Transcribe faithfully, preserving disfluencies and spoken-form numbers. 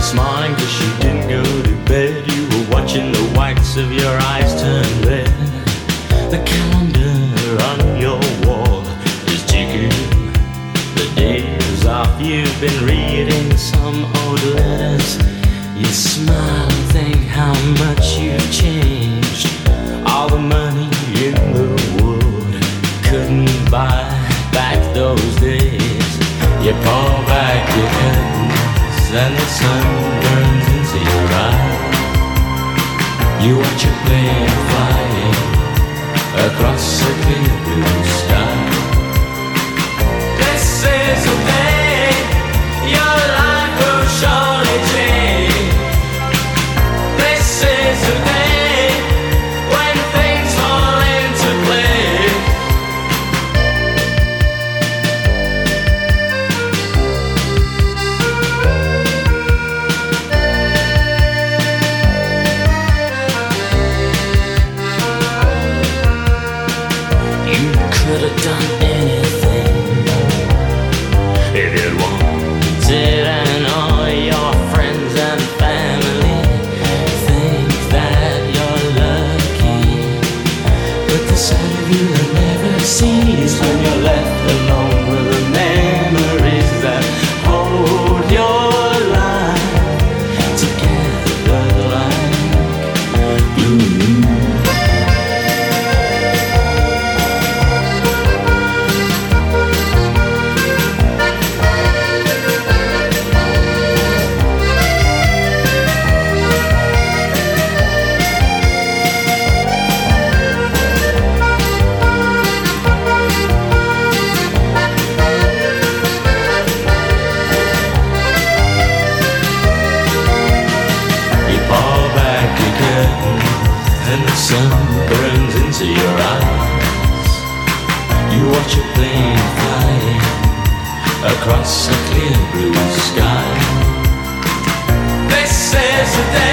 this morning, cause you didn't go to bed. You were watching the whites of your eyes turn red. The calendar on your wall is ticking the days off. You've been reading some old letters. You smile and think how much you've changed. All the money in the world couldn't buy back those days. You pull back your curtains and the sun burns into your eyes. You watch a plane flying across a clear blue sky. This is the day your life will surely change. This is the day when things fall into place. You could have done anything if you'd wanted, and all your friends and family think that you're lucky. But the sight of you that never sees when you're left alone with the memories that hold your life together like glue. And the sun burns into your eyes. You watch a plane flying across a clear blue sky. This is the day